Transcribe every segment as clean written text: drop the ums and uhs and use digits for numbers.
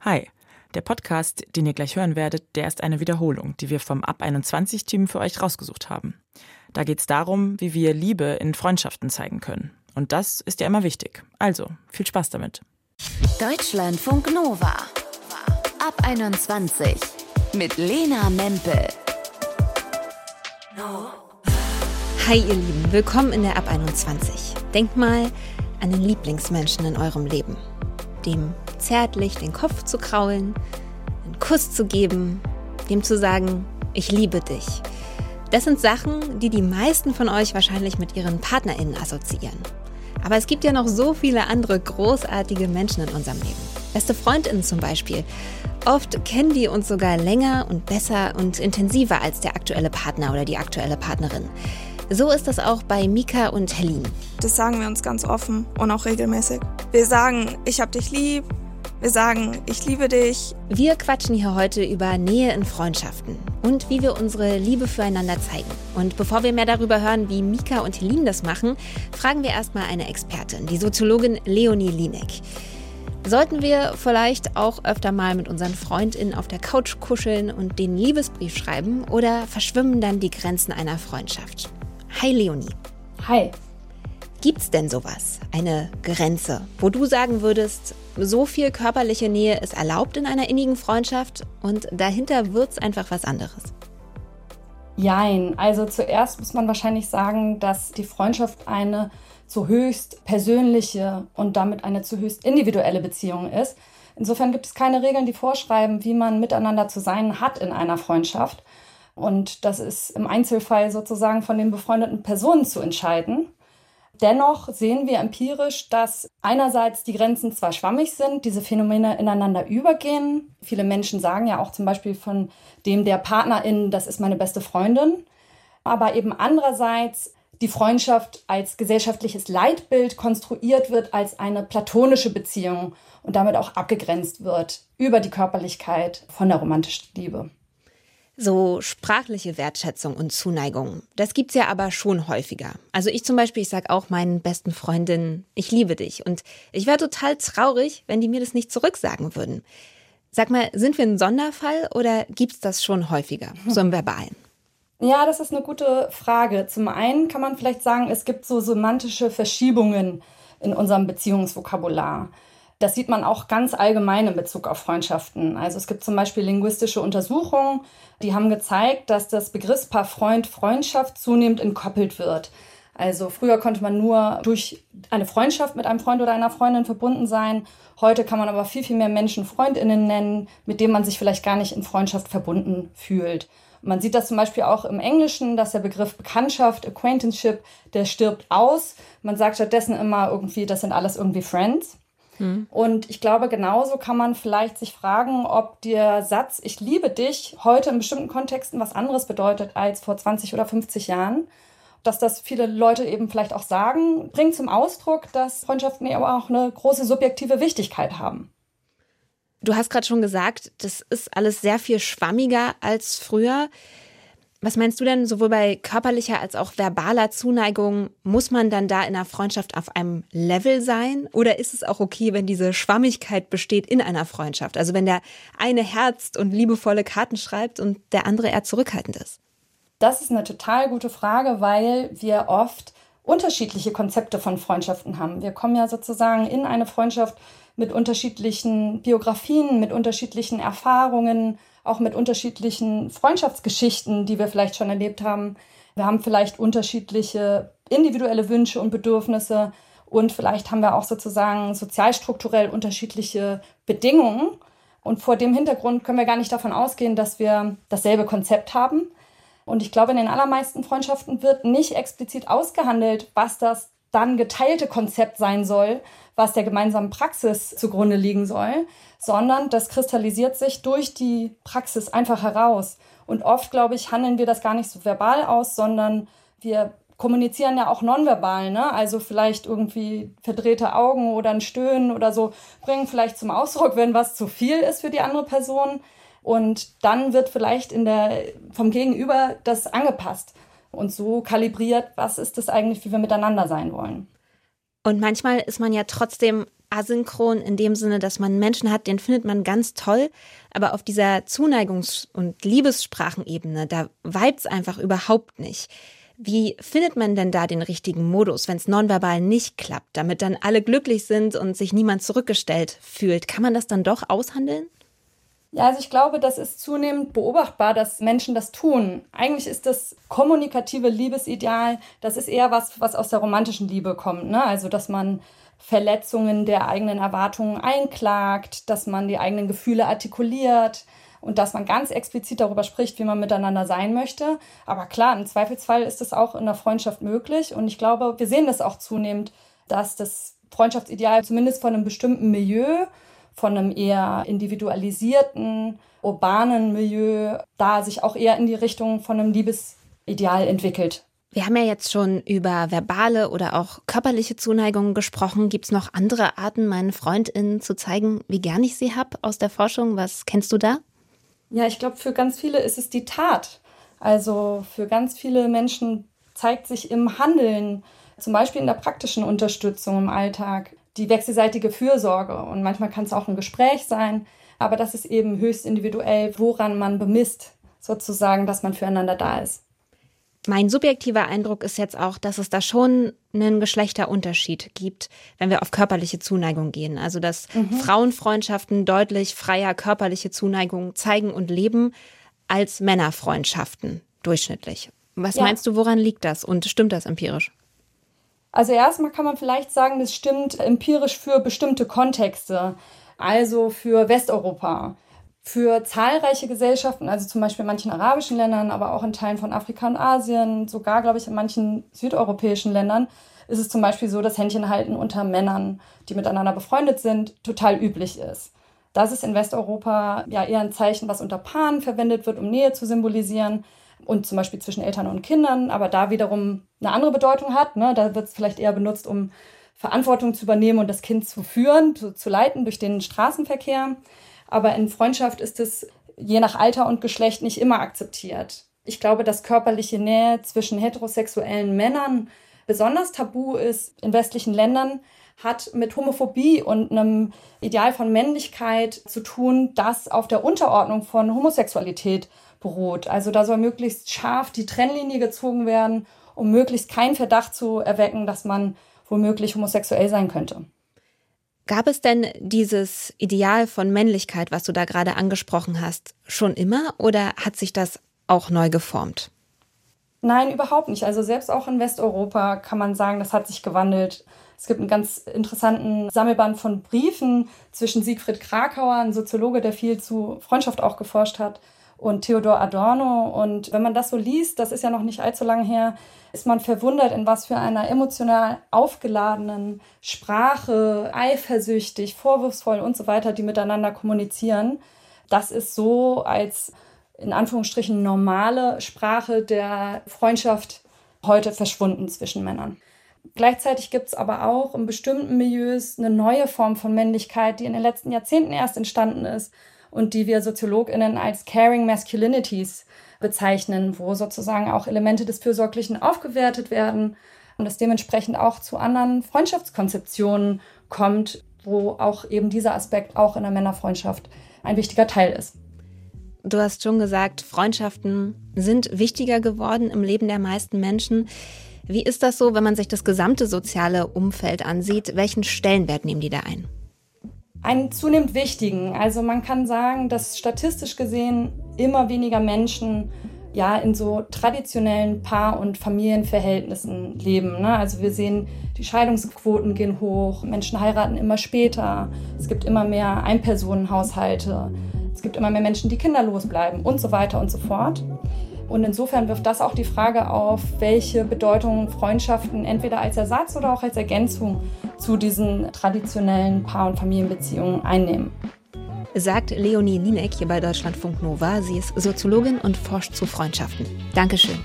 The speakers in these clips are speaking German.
Hi, der Podcast, den ihr gleich hören werdet, der ist eine Wiederholung, die wir vom Ab21-Team für euch rausgesucht haben. Da geht es darum, wie wir Liebe in Freundschaften zeigen können. Und das ist ja immer wichtig. Also, viel Spaß damit. Deutschlandfunk Nova. Ab 21 mit Lena Mempel. Hi ihr Lieben, willkommen in der Ab 21. Denkt mal an den Lieblingsmenschen in eurem Leben. Dem zärtlich den Kopf zu kraulen, einen Kuss zu geben, dem zu sagen, ich liebe dich. Das sind Sachen, die die meisten von euch wahrscheinlich mit ihren PartnerInnen assoziieren. Aber es gibt ja noch so viele andere großartige Menschen in unserem Leben. Beste FreundInnen zum Beispiel. Oft kennen die uns sogar länger und besser und intensiver als der aktuelle Partner oder die aktuelle Partnerin. So ist das auch bei Mika und Helene. Das sagen wir uns ganz offen und auch regelmäßig. Wir sagen, ich hab dich lieb. Wir sagen, ich liebe dich. Wir quatschen hier heute über Nähe in Freundschaften und wie wir unsere Liebe füreinander zeigen. Und bevor wir mehr darüber hören, wie Mika und Helene das machen, fragen wir erstmal eine Expertin, die Soziologin Leonie Lienek. Sollten wir vielleicht auch öfter mal mit unseren FreundInnen auf der Couch kuscheln und den Liebesbrief schreiben oder verschwimmen dann die Grenzen einer Freundschaft? Hi Leonie. Hi. Gibt's denn sowas, eine Grenze, wo du sagen würdest, so viel körperliche Nähe ist erlaubt in einer innigen Freundschaft und dahinter wird's einfach was anderes? Jein. Also zuerst muss man wahrscheinlich sagen, dass die Freundschaft eine zu höchst persönliche und damit eine zu höchst individuelle Beziehung ist. Insofern gibt es keine Regeln, die vorschreiben, wie man miteinander zu sein hat in einer Freundschaft. Und das ist im Einzelfall sozusagen von den befreundeten Personen zu entscheiden. Dennoch sehen wir empirisch, dass einerseits die Grenzen zwar schwammig sind, diese Phänomene ineinander übergehen. Viele Menschen sagen ja auch zum Beispiel von der Partnerin, das ist meine beste Freundin. Aber eben andererseits die Freundschaft als gesellschaftliches Leitbild konstruiert wird als eine platonische Beziehung und damit auch abgegrenzt wird über die Körperlichkeit von der romantischen Liebe. So sprachliche Wertschätzung und Zuneigung, das gibt's ja aber schon häufiger. Also ich zum Beispiel, ich sag auch meinen besten Freundinnen, ich liebe dich. Und ich wäre total traurig, wenn die mir das nicht zurücksagen würden. Sag mal, sind wir ein Sonderfall oder gibt's das schon häufiger, so im Verbalen? Ja, das ist eine gute Frage. Zum einen kann man vielleicht sagen, es gibt so semantische Verschiebungen in unserem Beziehungsvokabular. Das sieht man auch ganz allgemein in Bezug auf Freundschaften. Also es gibt zum Beispiel linguistische Untersuchungen, die haben gezeigt, dass das Begriffspaar Freund-Freundschaft zunehmend entkoppelt wird. Also früher konnte man nur durch eine Freundschaft mit einem Freund oder einer Freundin verbunden sein. Heute kann man aber viel, viel mehr Menschen FreundInnen nennen, mit denen man sich vielleicht gar nicht in Freundschaft verbunden fühlt. Man sieht das zum Beispiel auch im Englischen, dass der Begriff Bekanntschaft, Acquaintanceship, der stirbt aus. Man sagt stattdessen immer irgendwie, das sind alles irgendwie Friends. Und ich glaube, genauso kann man vielleicht sich fragen, ob der Satz, ich liebe dich, heute in bestimmten Kontexten was anderes bedeutet als vor 20 oder 50 Jahren. Dass das viele Leute eben vielleicht auch sagen, bringt zum Ausdruck, dass Freundschaften eben auch eine große subjektive Wichtigkeit haben. Du hast gerade schon gesagt, das ist alles sehr viel schwammiger als früher. Was meinst du denn, sowohl bei körperlicher als auch verbaler Zuneigung, muss man dann da in einer Freundschaft auf einem Level sein? Oder ist es auch okay, wenn diese Schwammigkeit besteht in einer Freundschaft? Also wenn der eine herzt und liebevolle Karten schreibt und der andere eher zurückhaltend ist? Das ist eine total gute Frage, weil wir oft unterschiedliche Konzepte von Freundschaften haben. Wir kommen ja sozusagen in eine Freundschaft mit unterschiedlichen Biografien, mit unterschiedlichen Erfahrungen, auch mit unterschiedlichen Freundschaftsgeschichten, die wir vielleicht schon erlebt haben. Wir haben vielleicht unterschiedliche individuelle Wünsche und Bedürfnisse und vielleicht haben wir auch sozusagen sozialstrukturell unterschiedliche Bedingungen. Und vor dem Hintergrund können wir gar nicht davon ausgehen, dass wir dasselbe Konzept haben. Und ich glaube, in den allermeisten Freundschaften wird nicht explizit ausgehandelt, was das dann geteilte Konzept sein soll, was der gemeinsamen Praxis zugrunde liegen soll, sondern das kristallisiert sich durch die Praxis einfach heraus. Und oft, glaube ich, handeln wir das gar nicht so verbal aus, sondern wir kommunizieren ja auch nonverbal, ne? Also vielleicht irgendwie verdrehte Augen oder ein Stöhnen oder so bringen vielleicht zum Ausdruck, wenn was zu viel ist für die andere Person. Und dann wird vielleicht vom Gegenüber das angepasst und so kalibriert, was ist das eigentlich, wie wir miteinander sein wollen. Und manchmal ist man ja trotzdem asynchron in dem Sinne, dass man Menschen hat, den findet man ganz toll, aber auf dieser Zuneigungs- und Liebessprachenebene, da vibet's einfach überhaupt nicht. Wie findet man denn da den richtigen Modus, wenn es nonverbal nicht klappt, damit dann alle glücklich sind und sich niemand zurückgestellt fühlt? Kann man das dann doch aushandeln? Ja, also ich glaube, das ist zunehmend beobachtbar, dass Menschen das tun. Eigentlich ist das kommunikative Liebesideal, das ist eher was aus der romantischen Liebe kommt, ne? Also, dass man Verletzungen der eigenen Erwartungen einklagt, dass man die eigenen Gefühle artikuliert und dass man ganz explizit darüber spricht, wie man miteinander sein möchte. Aber klar, im Zweifelsfall ist das auch in der Freundschaft möglich. Und ich glaube, wir sehen das auch zunehmend, dass das Freundschaftsideal zumindest von einem bestimmten Milieu, von einem eher individualisierten, urbanen Milieu, da sich auch eher in die Richtung von einem Liebesideal entwickelt. Wir haben ja jetzt schon über verbale oder auch körperliche Zuneigung gesprochen. Gibt es noch andere Arten, meinen FreundInnen zu zeigen, wie gern ich sie habe aus der Forschung? Was kennst du da? Ja, ich glaube, für ganz viele ist es die Tat. Also für ganz viele Menschen zeigt sich im Handeln, zum Beispiel in der praktischen Unterstützung im Alltag, die wechselseitige Fürsorge. Und manchmal kann es auch ein Gespräch sein, aber das ist eben höchst individuell, woran man bemisst, sozusagen, dass man füreinander da ist. Mein subjektiver Eindruck ist jetzt auch, dass es da schon einen Geschlechterunterschied gibt, wenn wir auf körperliche Zuneigung gehen. Also dass Frauenfreundschaften deutlich freier körperliche Zuneigung zeigen und leben als Männerfreundschaften durchschnittlich. Was meinst du, woran liegt das und stimmt das empirisch? Also erstmal kann man vielleicht sagen, das stimmt empirisch für bestimmte Kontexte, also für Westeuropa. Für zahlreiche Gesellschaften, also zum Beispiel in manchen arabischen Ländern, aber auch in Teilen von Afrika und Asien, sogar, glaube ich, in manchen südeuropäischen Ländern, ist es zum Beispiel so, dass Händchenhalten unter Männern, die miteinander befreundet sind, total üblich ist. Das ist in Westeuropa ja eher ein Zeichen, was unter Paaren verwendet wird, um Nähe zu symbolisieren und zum Beispiel zwischen Eltern und Kindern, aber da wiederum eine andere Bedeutung hat. Ne? Da wird es vielleicht eher benutzt, um Verantwortung zu übernehmen und das Kind zu führen, zu leiten durch den Straßenverkehr. Aber in Freundschaft ist es je nach Alter und Geschlecht nicht immer akzeptiert. Ich glaube, dass körperliche Nähe zwischen heterosexuellen Männern besonders tabu ist in westlichen Ländern, hat mit Homophobie und einem Ideal von Männlichkeit zu tun, das auf der Unterordnung von Homosexualität beruht. Also da soll möglichst scharf die Trennlinie gezogen werden, um möglichst keinen Verdacht zu erwecken, dass man womöglich homosexuell sein könnte. Gab es denn dieses Ideal von Männlichkeit, was du da gerade angesprochen hast, schon immer oder hat sich das auch neu geformt? Nein, überhaupt nicht. Also selbst auch in Westeuropa kann man sagen, das hat sich gewandelt. Es gibt einen ganz interessanten Sammelband von Briefen zwischen Siegfried Krakauer, ein Soziologe, der viel zu Freundschaft auch geforscht hat, und Theodor Adorno. Und wenn man das so liest, das ist ja noch nicht allzu lange her, ist man verwundert, in was für einer emotional aufgeladenen Sprache, eifersüchtig, vorwurfsvoll und so weiter, die miteinander kommunizieren. Das ist so als, in Anführungsstrichen, normale Sprache der Freundschaft heute verschwunden zwischen Männern. Gleichzeitig gibt es aber auch in bestimmten Milieus eine neue Form von Männlichkeit, die in den letzten Jahrzehnten erst entstanden ist und die wir SoziologInnen als Caring Masculinities bezeichnen, wo sozusagen auch Elemente des Fürsorglichen aufgewertet werden und es dementsprechend auch zu anderen Freundschaftskonzeptionen kommt, wo auch eben dieser Aspekt auch in der Männerfreundschaft ein wichtiger Teil ist. Du hast schon gesagt, Freundschaften sind wichtiger geworden im Leben der meisten Menschen. Wie ist das so, wenn man sich das gesamte soziale Umfeld ansieht? Welchen Stellenwert nehmen die da ein? Einen zunehmend wichtigen. Also man kann sagen, dass statistisch gesehen immer weniger Menschen in so traditionellen Paar- und Familienverhältnissen leben. Ne? Also wir sehen, die Scheidungsquoten gehen hoch, Menschen heiraten immer später, es gibt immer mehr Einpersonenhaushalte, es gibt immer mehr Menschen, die kinderlos bleiben und so weiter und so fort. Und insofern wirft das auch die Frage auf, welche Bedeutung Freundschaften entweder als Ersatz oder auch als Ergänzung zu diesen traditionellen Paar- und Familienbeziehungen einnehmen. Sagt Leonie Linek hier bei Deutschlandfunk Nova. Sie ist Soziologin und forscht zu Freundschaften. Dankeschön.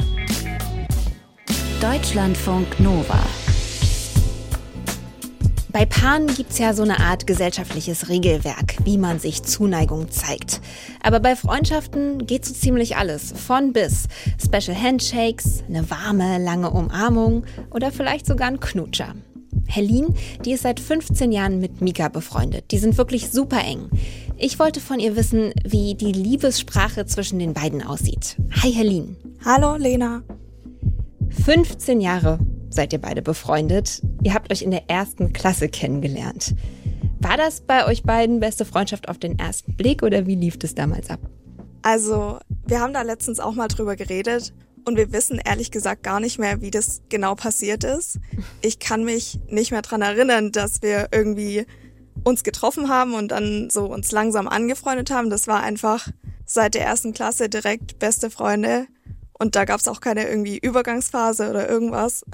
Deutschlandfunk Nova. Bei Paaren gibt's ja so eine Art gesellschaftliches Regelwerk, wie man sich Zuneigung zeigt. Aber bei Freundschaften geht so ziemlich alles, von bis. Special Handshakes, eine warme, lange Umarmung oder vielleicht sogar ein Knutscher. Helene, die ist seit 15 Jahren mit Mika befreundet. Die sind wirklich super eng. Ich wollte von ihr wissen, wie die Liebessprache zwischen den beiden aussieht. Hi Helene. Hallo Lena. 15 Jahre seid ihr beide befreundet. Ihr habt euch in der 1. Klasse kennengelernt. War das bei euch beiden beste Freundschaft auf den ersten Blick oder wie lief es damals ab? Also, wir haben da letztens auch mal drüber geredet und wir wissen ehrlich gesagt gar nicht mehr, wie das genau passiert ist. Ich kann mich nicht mehr dran erinnern, dass wir irgendwie uns getroffen haben und dann so uns langsam angefreundet haben. Das war einfach seit der 1. Klasse direkt beste Freunde. Und da gab es auch keine irgendwie Übergangsphase oder irgendwas.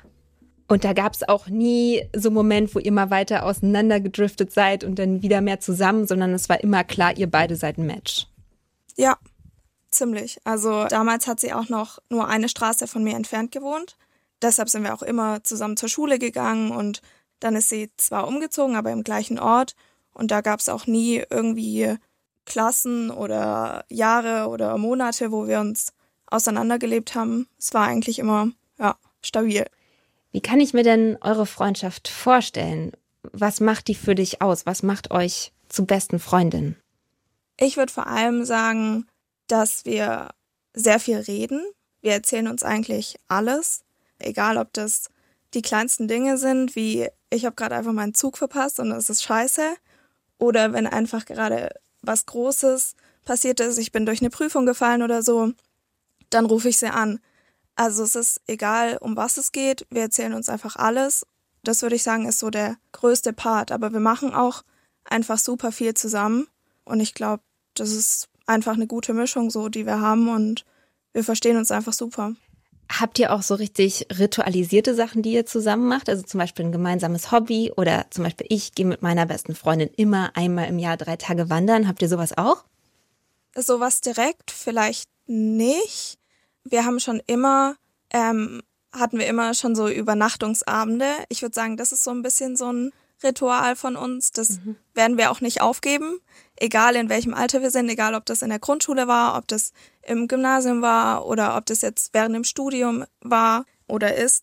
Und da gab es auch nie so einen Moment, wo ihr mal weiter auseinander gedriftet seid und dann wieder mehr zusammen, sondern es war immer klar, ihr beide seid ein Match. Ja, ziemlich. Also damals hat sie auch noch nur eine Straße von mir entfernt gewohnt. Deshalb sind wir auch immer zusammen zur Schule gegangen und dann ist sie zwar umgezogen, aber im gleichen Ort. Und da gab es auch nie irgendwie Klassen oder Jahre oder Monate, wo wir uns auseinandergelebt haben. Es war eigentlich immer, stabil. Wie kann ich mir denn eure Freundschaft vorstellen? Was macht die für dich aus? Was macht euch zu besten Freundinnen? Ich würde vor allem sagen, dass wir sehr viel reden. Wir erzählen uns eigentlich alles. Egal, ob das die kleinsten Dinge sind, wie ich habe gerade einfach meinen Zug verpasst und das ist scheiße. Oder wenn einfach gerade was Großes passiert ist, ich bin durch eine Prüfung gefallen oder so, dann rufe ich sie an. Also es ist egal, um was es geht, wir erzählen uns einfach alles. Das würde ich sagen, ist so der größte Part. Aber wir machen auch einfach super viel zusammen. Und ich glaube, das ist einfach eine gute Mischung, so, die wir haben. Und wir verstehen uns einfach super. Habt ihr auch so richtig ritualisierte Sachen, die ihr zusammen macht? Also zum Beispiel ein gemeinsames Hobby oder zum Beispiel ich gehe mit meiner besten Freundin immer einmal im Jahr 3 Tage wandern. Habt ihr sowas auch? Sowas direkt vielleicht nicht. Wir haben schon immer, hatten wir immer schon so Übernachtungsabende. Ich würde sagen, das ist so ein bisschen so ein Ritual von uns. Das werden wir auch nicht aufgeben. Egal in welchem Alter wir sind, egal ob das in der Grundschule war, ob das im Gymnasium war oder ob das jetzt während dem Studium war oder ist.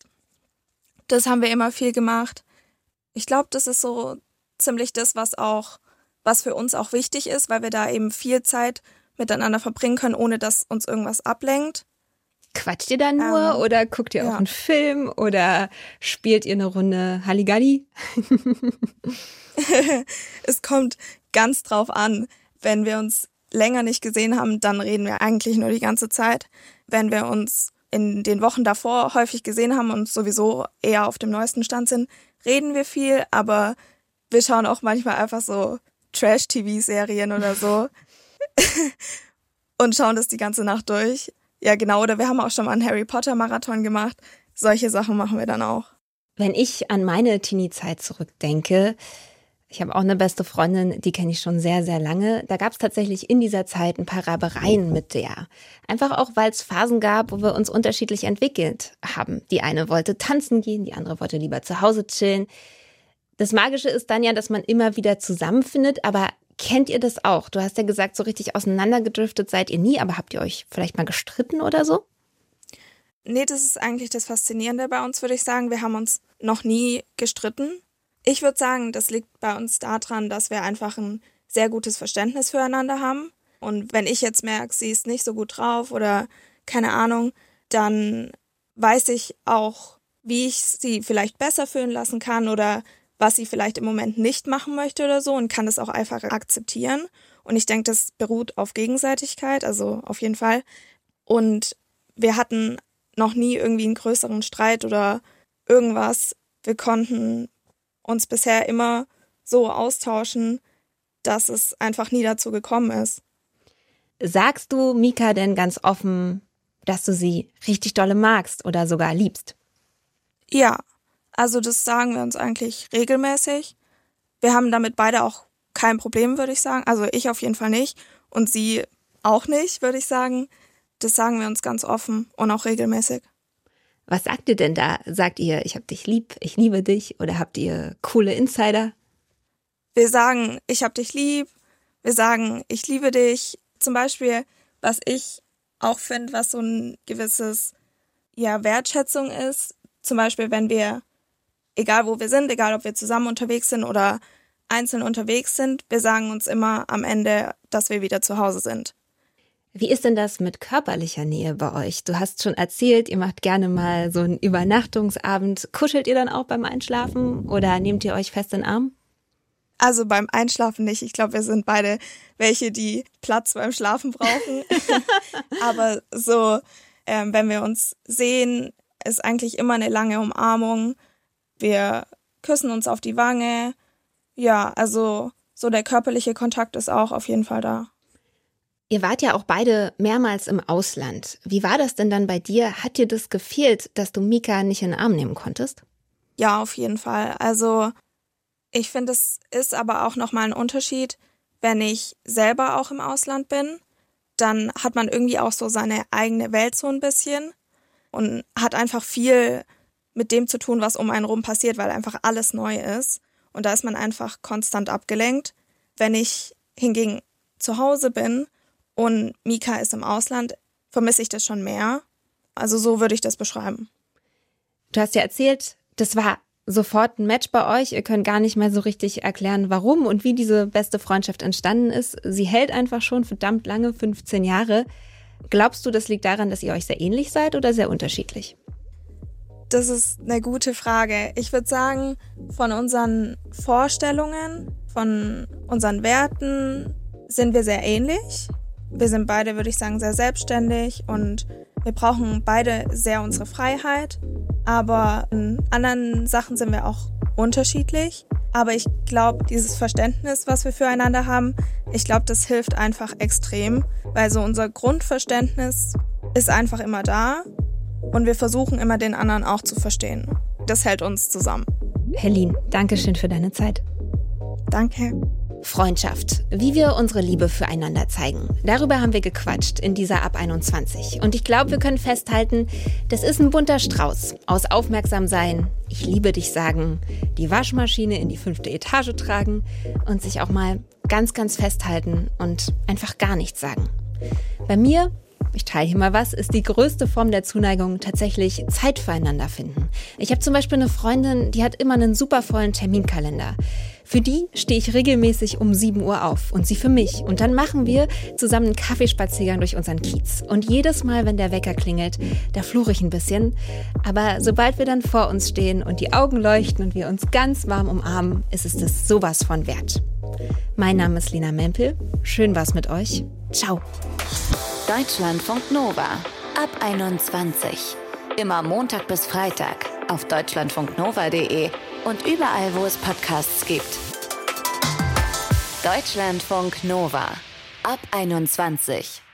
Das haben wir immer viel gemacht. Ich glaube, das ist so ziemlich das, was für uns auch wichtig ist, weil wir da eben viel Zeit miteinander verbringen können, ohne dass uns irgendwas ablenkt. Quatscht ihr da nur oder guckt ihr auch einen Film oder spielt ihr eine Runde Halligalli? Es kommt ganz drauf an. Wenn wir uns länger nicht gesehen haben, dann reden wir eigentlich nur die ganze Zeit. Wenn wir uns in den Wochen davor häufig gesehen haben und sowieso eher auf dem neuesten Stand sind, reden wir viel, aber wir schauen auch manchmal einfach so Trash-TV-Serien oder so und schauen das die ganze Nacht durch. Ja, genau, oder wir haben auch schon mal einen Harry-Potter-Marathon gemacht. Solche Sachen machen wir dann auch. Wenn ich an meine Teenie-Zeit zurückdenke, ich habe auch eine beste Freundin, die kenne ich schon sehr, sehr lange. Da gab es tatsächlich in dieser Zeit ein paar Reibereien mit der. Einfach auch, weil es Phasen gab, wo wir uns unterschiedlich entwickelt haben. Die eine wollte tanzen gehen, die andere wollte lieber zu Hause chillen. Das Magische ist dann ja, dass man immer wieder zusammenfindet, aber kennt ihr das auch? Du hast ja gesagt, so richtig auseinandergedriftet seid ihr nie, aber habt ihr euch vielleicht mal gestritten oder so? Nee, das ist eigentlich das Faszinierende bei uns, würde ich sagen. Wir haben uns noch nie gestritten. Ich würde sagen, das liegt bei uns daran, dass wir einfach ein sehr gutes Verständnis füreinander haben. Und wenn ich jetzt merke, sie ist nicht so gut drauf oder keine Ahnung, dann weiß ich auch, wie ich sie vielleicht besser fühlen lassen kann oder was sie vielleicht im Moment nicht machen möchte oder so und kann das auch einfach akzeptieren. Und ich denke, das beruht auf Gegenseitigkeit, also auf jeden Fall. Und wir hatten noch nie irgendwie einen größeren Streit oder irgendwas. Wir konnten uns bisher immer so austauschen, dass es einfach nie dazu gekommen ist. Sagst du Mika denn ganz offen, dass du sie richtig dolle magst oder sogar liebst? Ja. Also das sagen wir uns eigentlich regelmäßig. Wir haben damit beide auch kein Problem, würde ich sagen. Also ich auf jeden Fall nicht und sie auch nicht, würde ich sagen. Das sagen wir uns ganz offen und auch regelmäßig. Was sagt ihr denn da? Sagt ihr, ich hab dich lieb, ich liebe dich? Oder habt ihr coole Insider? Wir sagen, ich hab dich lieb. Wir sagen, ich liebe dich. Zum Beispiel, was ich auch finde, was so ein gewisses Wertschätzung ist. Zum Beispiel, wenn wir, egal wo wir sind, egal ob wir zusammen unterwegs sind oder einzeln unterwegs sind, wir sagen uns immer am Ende, dass wir wieder zu Hause sind. Wie ist denn das mit körperlicher Nähe bei euch? Du hast schon erzählt, ihr macht gerne mal so einen Übernachtungsabend. Kuschelt ihr dann auch beim Einschlafen oder nehmt ihr euch fest in den Arm? Also beim Einschlafen nicht. Ich glaube, wir sind beide welche, die Platz beim Schlafen brauchen. Aber so, wenn wir uns sehen, ist eigentlich immer eine lange Umarmung. Wir küssen uns auf die Wange. Ja, also so der körperliche Kontakt ist auch auf jeden Fall da. Ihr wart ja auch beide mehrmals im Ausland. Wie war das denn dann bei dir? Hat dir das gefehlt, dass du Mika nicht in den Arm nehmen konntest? Ja, auf jeden Fall. Also ich finde, es ist aber auch nochmal ein Unterschied, wenn ich selber auch im Ausland bin. Dann hat man irgendwie auch so seine eigene Welt so ein bisschen und hat einfach viel mit dem zu tun, was um einen rum passiert, weil einfach alles neu ist. Und da ist man einfach konstant abgelenkt. Wenn ich hingegen zu Hause bin und Mika ist im Ausland, vermisse ich das schon mehr. Also so würde ich das beschreiben. Du hast ja erzählt, das war sofort ein Match bei euch. Ihr könnt gar nicht mehr so richtig erklären, warum und wie diese beste Freundschaft entstanden ist. Sie hält einfach schon verdammt lange, 15 Jahre. Glaubst du, das liegt daran, dass ihr euch sehr ähnlich seid oder sehr unterschiedlich? Das ist eine gute Frage. Ich würde sagen, von unseren Vorstellungen, von unseren Werten sind wir sehr ähnlich. Wir sind beide, würde ich sagen, sehr selbstständig und wir brauchen beide sehr unsere Freiheit. Aber in anderen Sachen sind wir auch unterschiedlich. Aber ich glaube, dieses Verständnis, was wir füreinander haben, ich glaube, das hilft einfach extrem, weil so unser Grundverständnis ist einfach immer da. Und wir versuchen immer, den anderen auch zu verstehen. Das hält uns zusammen. Helene, danke schön für deine Zeit. Danke. Freundschaft, wie wir unsere Liebe füreinander zeigen. Darüber haben wir gequatscht in dieser Ab 21. Und ich glaube, wir können festhalten, das ist ein bunter Strauß aus aufmerksam sein, ich liebe dich sagen, die Waschmaschine in die 5. Etage tragen und sich auch mal ganz, ganz festhalten und einfach gar nichts sagen. Bei mir, ich teile hier mal was, ist die größte Form der Zuneigung tatsächlich Zeit füreinander finden. Ich habe zum Beispiel eine Freundin, die hat immer einen super vollen Terminkalender. Für die stehe ich regelmäßig um 7 Uhr auf und sie für mich. Und dann machen wir zusammen einen Kaffeespaziergang durch unseren Kiez. Und jedes Mal, wenn der Wecker klingelt, da fluche ich ein bisschen. Aber sobald wir dann vor uns stehen und die Augen leuchten und wir uns ganz warm umarmen, ist es das sowas von wert. Mein Name ist Lena Mempel. Schön war's mit euch. Ciao. Deutschlandfunk Nova. Ab 21. Immer Montag bis Freitag auf deutschlandfunknova.de und überall, wo es Podcasts gibt. Deutschlandfunk Nova. Ab 21.